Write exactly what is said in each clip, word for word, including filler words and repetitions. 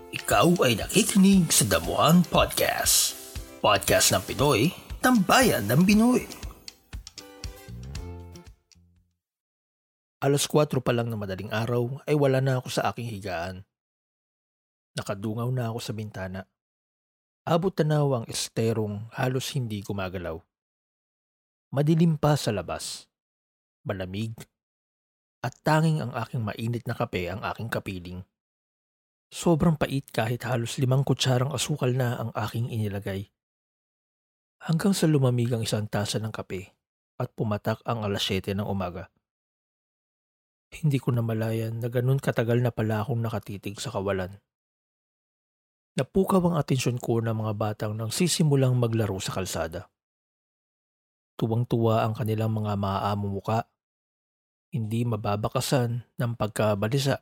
Ikaw ay nakikinig sa Damuhan Podcast. Podcast ng Pinoy, tambayan ng Pinoy. Alas kwatro pa lang ng madaling araw ay wala na ako sa aking higaan. Nakadungaw na ako sa bintana. Abot tanaw ang esterong halos hindi gumagalaw. Madilim pa sa labas. Malamig. At tanging ang aking mainit na kape ang aking kapiling. Sobrang pait kahit halos limang kutsarang asukal na ang aking inilagay. Hanggang sa lumamig ang isang tasa ng kape at pumatak ang alas siyete ng umaga. Hindi ko namalayan na ganun katagal na pala akong nakatitig sa kawalan. Napukaw ang atensyon ko ng mga batang nang sisimulang maglaro sa kalsada. Tuwang-tuwa ang kanilang mga maaamong muka. Hindi mababakasan ng pagkabalisa.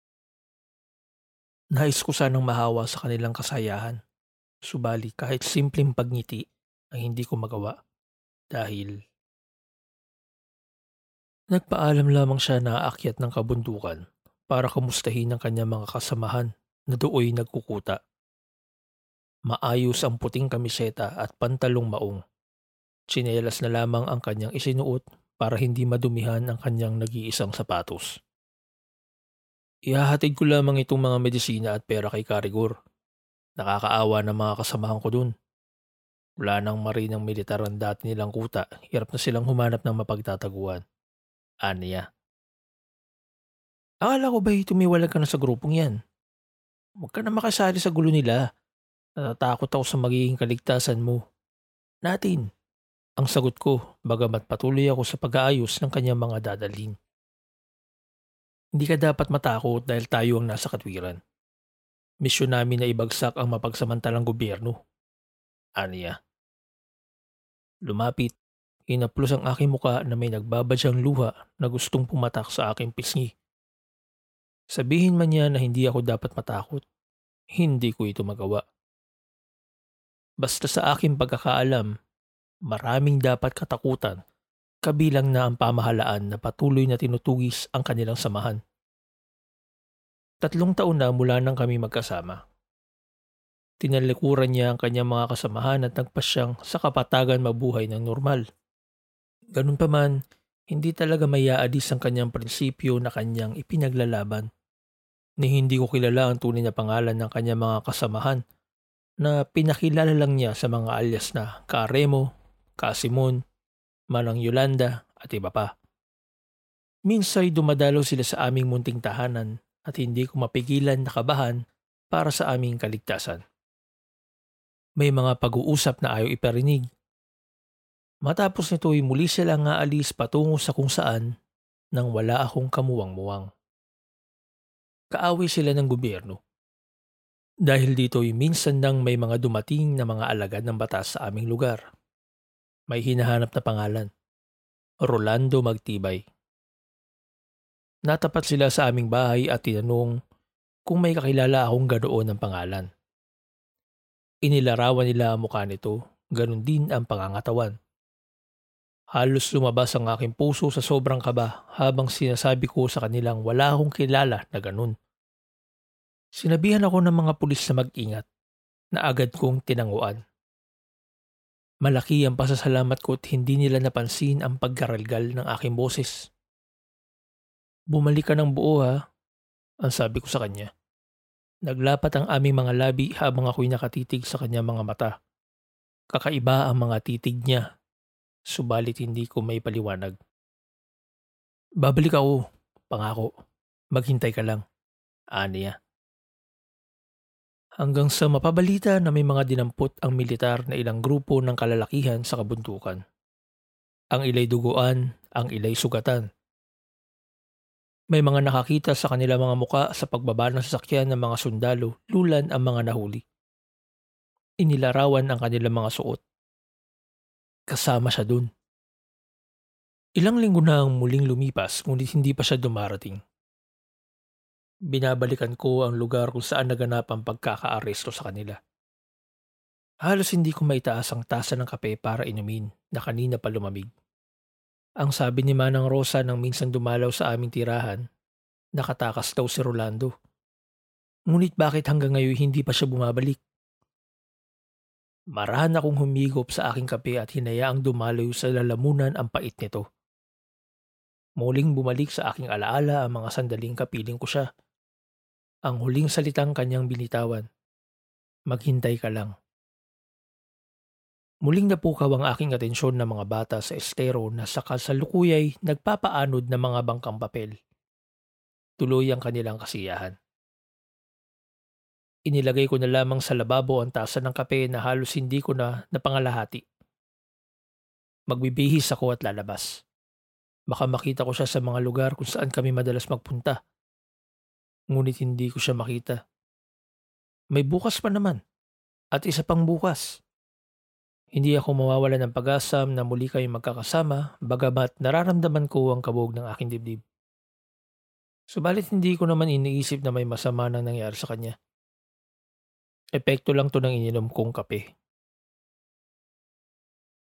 Nais ko sanang mahawa sa kanilang kasayahan. Subali kahit simpleng pagngiti ay hindi ko magawa. Dahil nagpaalam lamang siya na aakyat ng kabundukan para kamustahin ang kanyang mga kasamahan na dooy nagkukuta. Maayos ang puting kamiseta at pantalong maong. Tsinelas na lamang ang kanyang isinuot para hindi madumihan ang kanyang nag-iisang sapatos. Ihahatid ko lamang itong mga medisina at pera kay Karigor. Nakakaawa ng mga kasamahan ko dun. Wala nang marinang militar ang dati nilang kuta, hirap na silang humanap ng mapagtataguan. Aniya. Akala ko ba'y tumiwalag ka na sa grupong yan? Huwag ka na makasali sa gulo nila. Natatakot ako sa magiging kaligtasan mo. Natin. Ang sagot ko, bagamat patuloy ako sa pag-aayos ng kanyang mga dadalhin. Hindi ka dapat matakot dahil tayo ang nasa katwiran. Misyon namin na ibagsak ang mapagsamantalang gobyerno. Aniya. Lumapit, inaplos ang aking muka na may nagbabadyang luha na gustong pumatak sa aking pisngi. Sabihin man niya na hindi ako dapat matakot, hindi ko ito magawa. Basta sa aking pagkakaalam, maraming dapat katakutan, kabilang na ang pamahalaan na patuloy na tinutugis ang kanilang samahan. Tatlong taon na mula nang kami magkasama. Tinalikuran niya ang kanyang mga kasamahan at nagpasyang sa kapatagan mabuhay ng normal. Ganun pa man, hindi talaga maiaadis ang kanyang prinsipyo na kanyang ipinaglalaban. Ni hindi ko kilala ang tunay na pangalan ng kanyang mga kasamahan na pinakilala lang niya sa mga alias na Karemo, Kasimon, Manang Yolanda at iba pa. Minsay dumadalo sila sa aming munting tahanan at hindi ko mapigilan na kabahan para sa aming kaligtasan. May mga pag-uusap na ayaw iparinig. Matapos nito ay muli silang aalis patungo sa kung saan nang wala akong kamuwang-muwang. Kaaway sila ng gobyerno. Dahil dito ay minsan nang may mga dumating na mga alagad ng batas sa aming lugar. May hinahanap na pangalan. Rolando Magtibay. Natapat sila sa aming bahay at tinanong kung may kakilala akong ganoon ng pangalan. Inilarawan nila ang mukha nito, ganun din ang pangangatawan. Halos lumabas ang aking puso sa sobrang kaba habang sinasabi ko sa kanilang wala akong kilala na ganun. Sinabihan ako ng mga pulis na mag-ingat na agad kong tinanguan. Malaki ang pasasalamat ko at hindi nila napansin ang paggaralgal ng aking boses. Bumalik ka ng buo ha, ang sabi ko sa kanya. Naglapat ang aming mga labi habang ako'y nakatitig sa kanyang mga mata. Kakaiba ang mga titig niya, subalit hindi ko may paliwanag. Babalik ako, pangako. Maghintay ka lang, aniya. Hanggang sa mapabalita na may mga dinampot ang militar na ilang grupo ng kalalakihan sa kabundukan. Ang ilay duguan, ang ilay sugatan. May mga nakakita sa kanila mga muka sa pagbaba ng sasakyan ng mga sundalo, lulan ang mga nahuli. Inilarawan ang kanilang mga suot. Kasama siya dun. Ilang linggo na ang muling lumipas ngunit hindi pa siya dumarating. Binabalikan ko ang lugar kung saan naganap ang pagkakaaresto sa kanila. Halos hindi ko maitaas ang tasa ng kape para inumin na kanina pa lumamig. Ang sabi ni Manang Rosa nang minsan dumalaw sa aming tirahan, nakatakas daw si Rolando. Ngunit bakit hanggang ngayon hindi pa siya bumabalik? Marahan akong humigop sa aking kape at hinayaang dumaloy sa lalamunan ang pait nito. Muling bumalik sa aking alaala ang mga sandaling kapiling ko siya. Ang huling salitang kanyang binitawan, "Maghintay ka lang." Muling napukaw ang aking atensyon ng mga bata sa estero na sa kasalukuyay nagpapaanod ng mga bangkang papel. Tuloy ang kanilang kasiyahan. Inilagay ko na lamang sa lababo ang tasa ng kape na halos hindi ko na napangalahati. Magbibihis ako at lalabas. Baka makita ko siya sa mga lugar kung saan kami madalas magpunta. Ngunit hindi ko siya makita. May bukas pa naman. At isa pang bukas. Hindi ako mawawala ng pag-asa na muli kami magkakasama bagamat nararamdaman ko ang kabog ng aking dibdib. Subalit hindi ko naman iniisip na may masama nang nangyari sa kanya. Epekto lang to ng ininom kong kape.